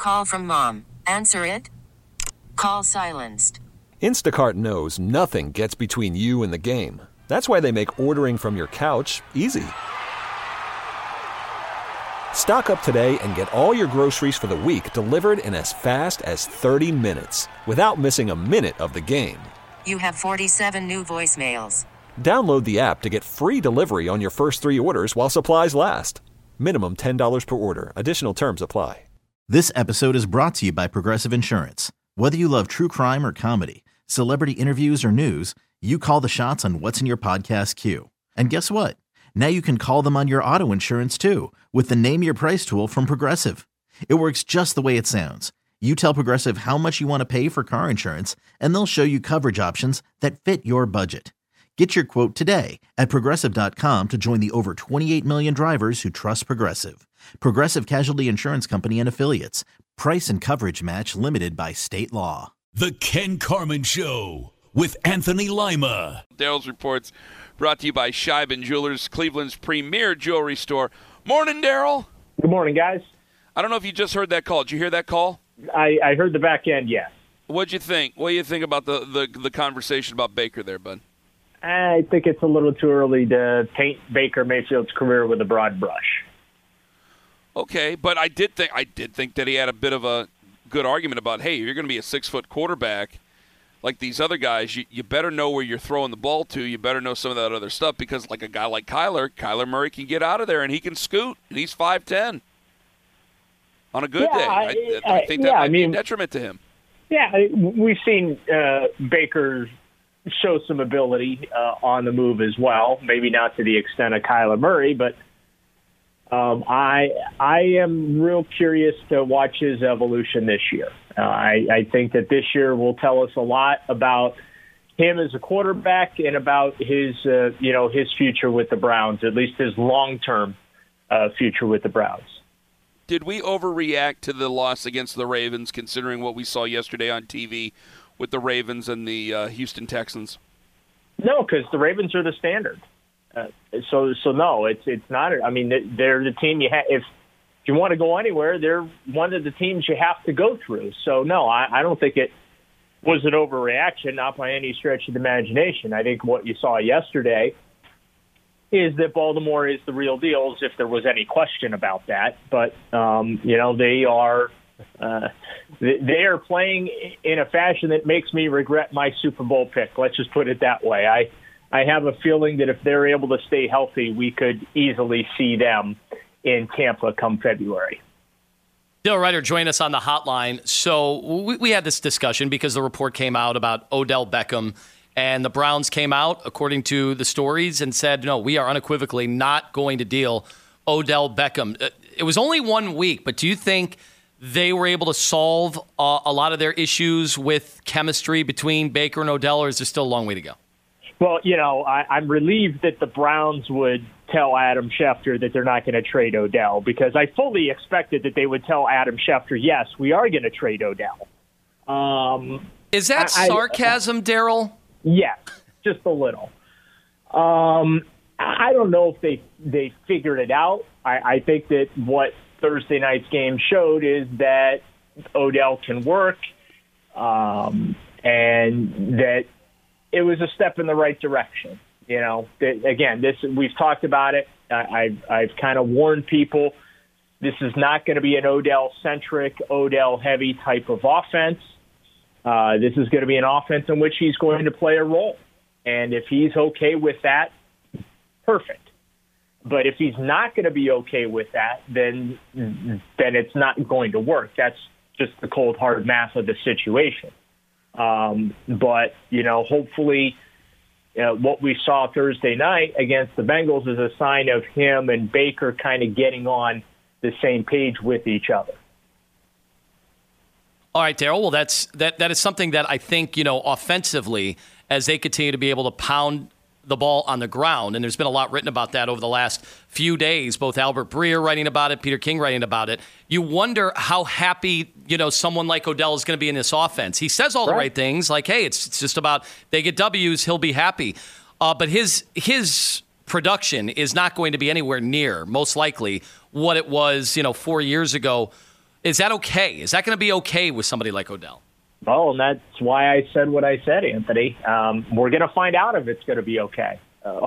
Call from mom. Answer it. Call silenced. Instacart knows nothing gets between you and the game. That's why they make ordering from your couch easy. Stock up today and get all your groceries for the week delivered in as fast as 30 minutes without missing a minute of the game. You have 47 new voicemails. Download the app to get free delivery on your first 3 orders while supplies last. Minimum $10 per order. Additional terms apply. This episode is brought to you by Progressive Insurance. Whether you love true crime or comedy, celebrity interviews or news, you call the shots on what's in your podcast queue. And guess what? Now you can call them on your auto insurance too with the Name Your Price tool from Progressive. It works just the way it sounds. You tell Progressive how much you want to pay for car insurance, and they'll show you coverage options that fit your budget. Get your quote today at Progressive.com to join the over 28 million drivers who trust Progressive. Progressive Casualty Insurance Company and Affiliates. Price and coverage match limited by state law. The Ken Carman Show with Anthony Lima. Daryl's Reports brought to you by Scheiben Jewelers, Cleveland's premier jewelry store. Morning, Daryl. Good morning, guys. I don't know if you just heard that call. Did you hear that call? I heard the back end, yes. What'd you think? What do you think about the conversation about Baker there, bud? I think it's a little too early to paint Baker Mayfield's career with a broad brush. Okay, but I did think that he had a bit of a good argument about, hey, you're going to be a 6-foot quarterback like these other guys. You better know where you're throwing the ball to. You better know some of that other stuff because like a guy like Kyler Murray can get out of there and he can scoot, and he's 5'10". On a good day. I think that might be a detriment to him. Yeah, we've seen Baker show some ability on the move as well. Maybe not to the extent of Kyler Murray, but I am real curious to watch his evolution this year. I think that this year will tell us a lot about him as a quarterback and about his future with the Browns, at least his long-term future with the Browns. Did we overreact to the loss against the Ravens, considering what we saw yesterday on TV with the Ravens and the Houston Texans? No, because the Ravens are the standard. So no, it's not. I mean, they're the team you have. If you want to go anywhere, they're one of the teams you have to go through. So no, I don't think it was an overreaction, not by any stretch of the imagination. I think what you saw yesterday is that Baltimore is the real deal, as if there was any question about that. But they are playing in a fashion that makes me regret my Super Bowl pick. Let's just put it that way. I have a feeling that if they're able to stay healthy, we could easily see them in Tampa come February. Dale Ryder joined us on the hotline. So we had this discussion because the report came out about Odell Beckham, and the Browns came out, according to the stories, and said, no, we are unequivocally not going to deal Odell Beckham. It was only 1 week, but do you think they were able to solve a lot of their issues with chemistry between Baker and Odell, or is there still a long way to go? Well, I'm relieved that the Browns would tell Adam Schefter that they're not going to trade Odell, because I fully expected that they would tell Adam Schefter, yes, we are going to trade Odell. Is that sarcasm, Daryl? Yes, just a little. I don't know if they figured it out. I think that what Thursday night's game showed is that Odell can work, and that it was a step in the right direction. Again, we've talked about it. I've kind of warned people. This is not going to be an Odell-centric, Odell-heavy type of offense. This is going to be an offense in which he's going to play a role. And if he's okay with that, perfect. But if he's not going to be okay with that, then it's not going to work. That's just the cold, hard math of the situation. But hopefully what we saw Thursday night against the Bengals is a sign of him and Baker kind of getting on the same page with each other. All right, Daryl. Well, that is something that I think, offensively, as they continue to be able to pound the ball on the ground, and there's been a lot written about that over the last few days, both Albert Breer writing about it, Peter King writing about it. You wonder how happy, someone like Odell is going to be in this offense. He says all the right things, like, hey, it's just about they get W's, he'll be happy. But his production is not going to be anywhere near, most likely, what it was, 4 years ago. Is that okay? Is that going to be okay with somebody like Odell? Well, and that's why I said what I said, Anthony. We're going to find out if it's going to be okay.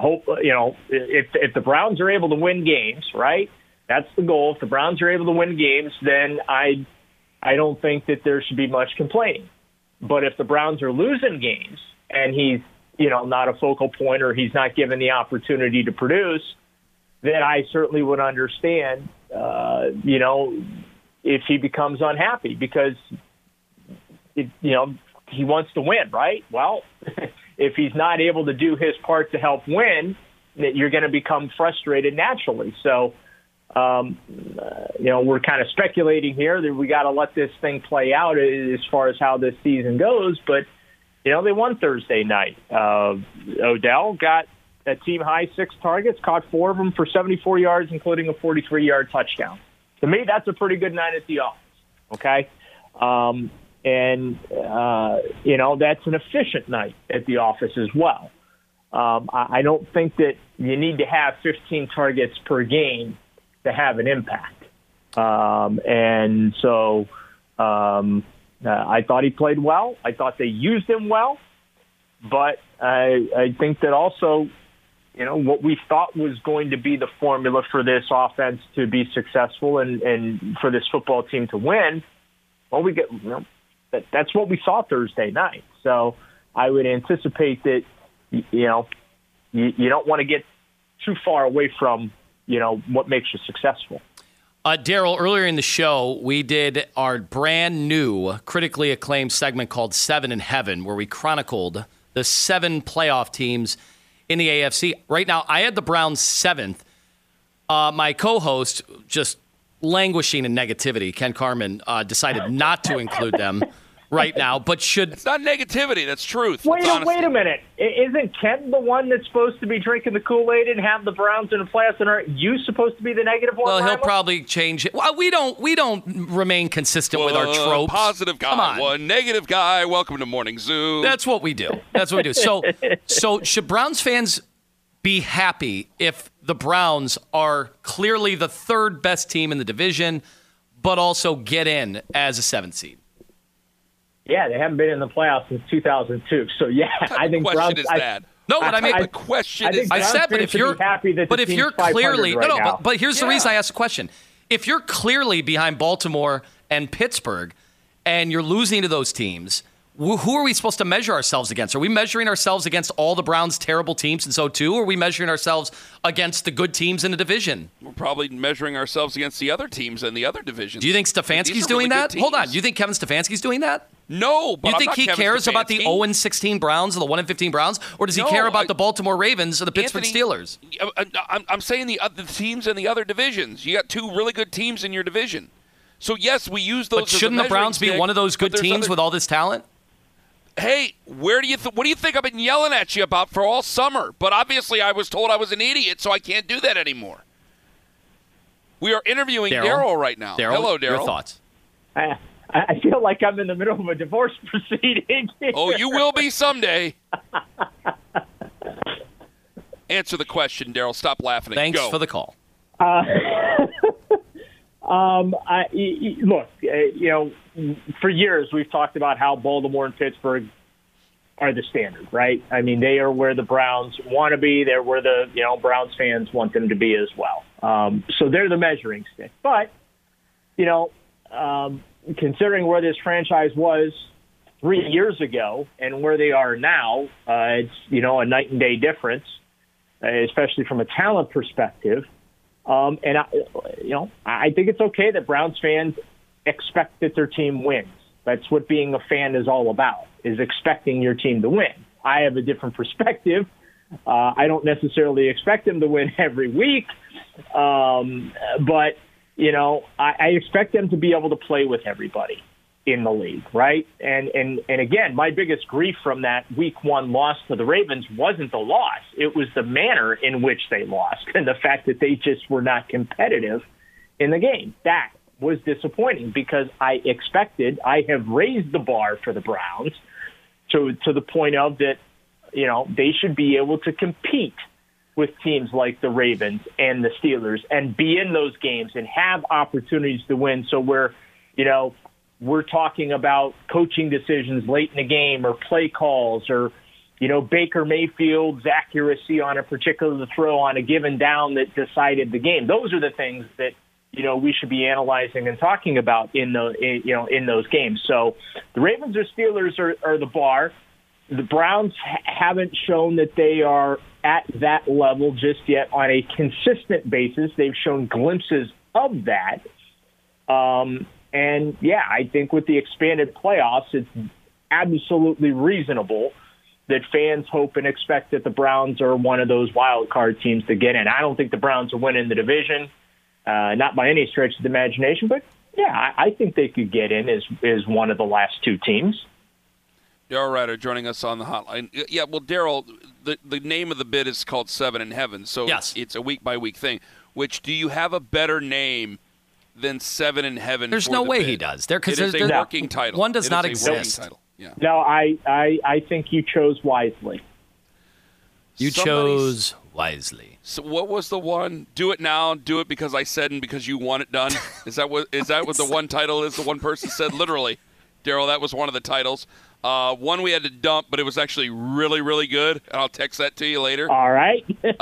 If the Browns are able to win games, right? That's the goal. If the Browns are able to win games, then I don't think that there should be much complaining. But if the Browns are losing games and he's, not a focal point or he's not given the opportunity to produce, then I certainly would understand, if he becomes unhappy because, he wants to win, right? Well, if he's not able to do his part to help win, that you're going to become frustrated naturally. So, we're kind of speculating here that we got to let this thing play out as far as how this season goes. But, they won Thursday night. Odell got a team-high 6 targets, caught 4 of them for 74 yards, including a 43-yard touchdown. To me, that's a pretty good night at the office, okay? That's an efficient night at the office as well. I don't think that you need to have 15 targets per game to have an impact. I thought he played well. I thought they used him well. But I think that also, what we thought was going to be the formula for this offense to be successful and for this football team to win, well, that's what we saw Thursday night. So I would anticipate that, you don't want to get too far away from, what makes you successful. Daryl, earlier in the show, we did our brand new, critically acclaimed segment called 7 in Heaven, where we chronicled the 7 playoff teams in the AFC. Right now, I had the Browns 7th. My co-host, just languishing in negativity, Ken Carman, decided not to include them right now, but should... It's not negativity, that's truth. Wait a minute. Isn't Ken the one that's supposed to be drinking the Kool-Aid and have the Browns in the playoffs, and aren't you supposed to be the negative one? Well, he'll probably change it. Well, we don't remain consistent with our tropes. Positive guy, one negative guy. Welcome to Morning Zoo. That's what we do. So should Browns fans be happy if the Browns are clearly the 3rd best team in the division, but also get in as a 7th seed? Yeah, they haven't been in the playoffs since 2002. So yeah, I think question Browns. Is that? No, but the question is. I said, but if you're clearly right but here's the reason I asked the question. If you're clearly behind Baltimore and Pittsburgh, and you're losing to those teams, who are we supposed to measure ourselves against? Are we measuring ourselves against all the Browns' terrible teams in so too, or are we measuring ourselves against the good teams in the division? We're probably measuring ourselves against the other teams in the other divisions. Do you think Stefanski's doing that? Hold on. Do you think Kevin Stefanski's doing that? No, but you think he cares about the 0-16 Browns or the 1-15 Browns, or does he care about the Baltimore Ravens or the Pittsburgh Steelers? I'm saying the teams in the other divisions. You got 2 really good teams in your division. So yes, we use those. But shouldn't the Browns be one of those good teams with all this talent? Hey, what do you think I've been yelling at you about for all summer? But obviously, I was told I was an idiot, so I can't do that anymore. We are interviewing Daryl right now. Hello, Daryl. Your thoughts? I feel like I'm in the middle of a divorce proceeding. Oh, you will be someday. Answer the question, Daryl. Stop laughing. Thanks for the call. Look, for years we've talked about how Baltimore and Pittsburgh are the standard, right? I mean, they are where the Browns want to be. They're where the Browns fans want them to be as well. So they're the measuring stick. But considering where this franchise was 3 years ago and where they are now, it's a night and day difference, especially from a talent perspective. And I think it's okay that Browns fans expect that their team wins. That's what being a fan is all about, is expecting your team to win. I have a different perspective. I don't necessarily expect them to win every week, but I expect them to be able to play with everybody in the league, right? And again, my biggest grief from that Week 1 loss to the Ravens wasn't the loss. It was the manner in which they lost and the fact that they just were not competitive in the game. That was disappointing because I have raised the bar for the Browns to the point of that, they should be able to compete with teams like the Ravens and the Steelers and be in those games and have opportunities to win. So where we're talking about coaching decisions late in the game or play calls or, Baker Mayfield's accuracy on a particular throw on a given down that decided the game. Those are the things that, we should be analyzing and talking about in those games. So the Ravens or Steelers are the bar. The Browns haven't shown that they are at that level just yet on a consistent basis. They've shown glimpses of that. And, I think with the expanded playoffs, it's absolutely reasonable that fans hope and expect that the Browns are one of those wild card teams to get in. I don't think the Browns are winning the division, not by any stretch of the imagination, but, I think they could get in as one of the last two teams. Daryl Ryder joining us on the hotline. Yeah, well, Daryl, the name of the bid is called Seven in Heaven, so yes. It's a week-by-week thing. Which, do you have a better name than Seven in Heaven? There's no way he does. It is a working title. One does not exist. Yeah. No, I think you chose wisely. You chose wisely. So what was the one? Do it now, do it because I said and because you want it done. Is that what the one title is? The one person said literally. Daryl, that was one of the titles. One we had to dump, but it was actually really, really good. And I'll text that to you later. All right.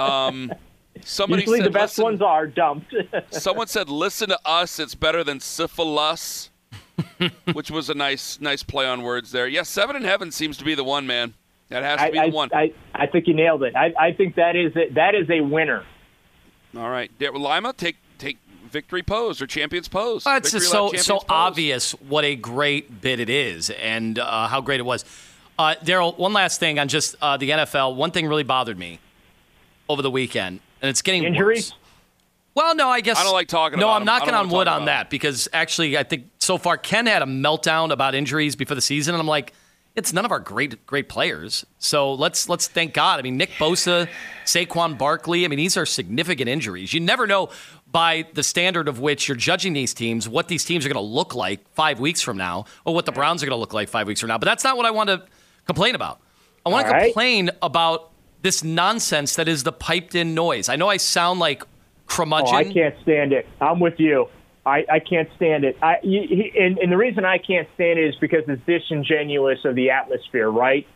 Somebody Usually said the best ones are dumped. Someone said, "Listen to us. It's better than syphilis," which was a nice play on words there. Yes, Seven in Heaven seems to be the one, man. That has to be the one. I think you nailed it. I think that is a winner. All right, Lima, take Victory Pose or Champions Pose. It's just so obvious what a great bid it is and how great it was. Daryl, one last thing on just the NFL. One thing really bothered me over the weekend, and it's getting injuries. Worse. Well, no, I guess I don't like talking. No, about I'm knocking on wood on that because actually, I think so far Ken had a meltdown about injuries before the season, and I'm like, it's none of our great players. So let's thank God. I mean, Nick Bosa, Saquon Barkley. I mean, these are significant injuries. You never know by the standard of which you're judging these teams what these teams are going to look like 5 weeks from now, or what the Browns are going to look like 5 weeks from now. But that's not what I want to complain about. I want to complain about this nonsense that is the piped-in noise. I know I sound like curmudgeon. Oh, I can't stand it. I'm with you. I can't stand it. And the reason I can't stand it is because it's disingenuous of the atmosphere, right?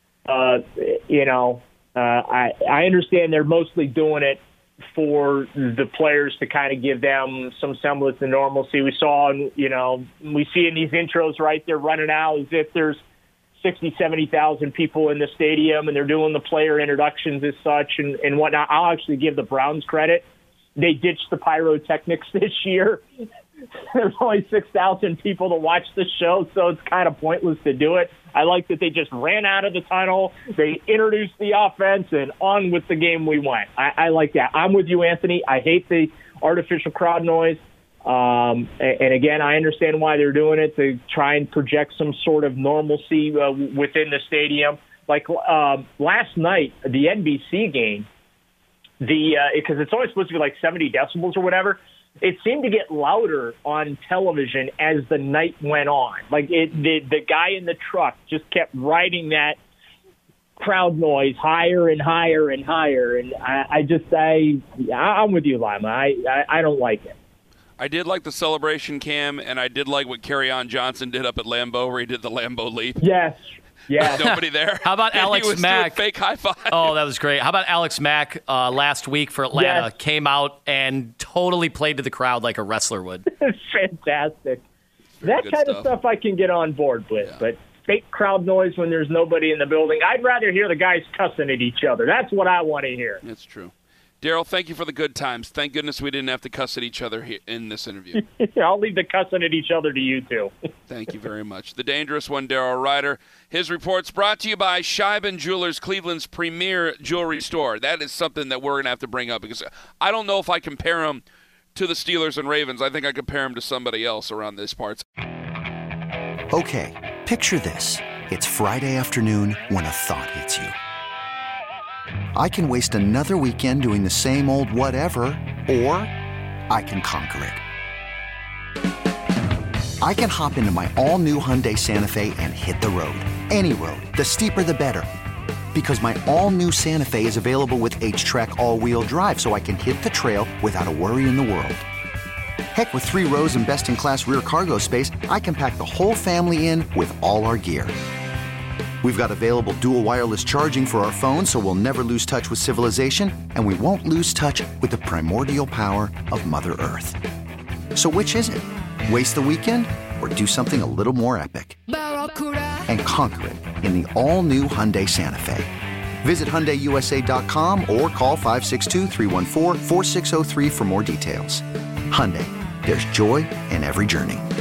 I understand they're mostly doing it for the players to kind of give them some semblance of normalcy. We saw, we see in these intros, right, they're running out as if there's 60, 70,000 people in the stadium, and they're doing the player introductions as such and whatnot. I'll actually give the Browns credit. They ditched the pyrotechnics this year. There's only 6,000 people to watch the show, so it's kind of pointless to do it. I like that they just ran out of the tunnel. They introduced the offense, and on with the game we went. I like that. I'm with you, Anthony. I hate the artificial crowd noise. And again, I understand why they're doing it, to try and project some sort of normalcy within the stadium. Like last night, the NBC game, because it's always supposed to be like 70 decibels or whatever, it seemed to get louder on television as the night went on. Like the guy in the truck just kept riding that crowd noise higher and higher and higher. And I'm with you, Lima. I don't like it. I did like the celebration, Cam, and I did like what Kerryon Johnson did up at Lambeau, where he did the Lambeau leap. Yes. Yeah. Nobody there. How about Alex he was Mack? Doing fake high five. Oh, that was great. How about Alex Mack last week for Atlanta? Yes. Came out and totally played to the crowd like a wrestler would. Fantastic. That kind of stuff I can get on board with, but fake crowd noise when there's nobody in the building. I'd rather hear the guys cussing at each other. That's what I want to hear. That's true. Daryl, thank you for the good times. Thank goodness we didn't have to cuss at each other here in this interview. I'll leave the cussing at each other to you two. Thank you very much. The dangerous one, Daryl Ryder. His report's brought to you by Scheiben Jewelers, Cleveland's premier jewelry store. That is something that we're going to have to bring up because I don't know if I compare them to the Steelers and Ravens. I think I compare them to somebody else around these parts. Okay, picture this. It's Friday afternoon when a thought hits you. I can waste another weekend doing the same old whatever, or I can conquer it. I can hop into my all-new Hyundai Santa Fe and hit the road. Any road. The steeper, the better. Because my all-new Santa Fe is available with H-Track all-wheel drive, so I can hit the trail without a worry in the world. Heck, with 3 rows and best-in-class rear cargo space, I can pack the whole family in with all our gear. We've got available dual wireless charging for our phones, so we'll never lose touch with civilization, and we won't lose touch with the primordial power of Mother Earth. So which is it? Waste the weekend or do something a little more epic? And conquer it in the all-new Hyundai Santa Fe. Visit HyundaiUSA.com or call 562-314-4603 for more details. Hyundai, there's joy in every journey.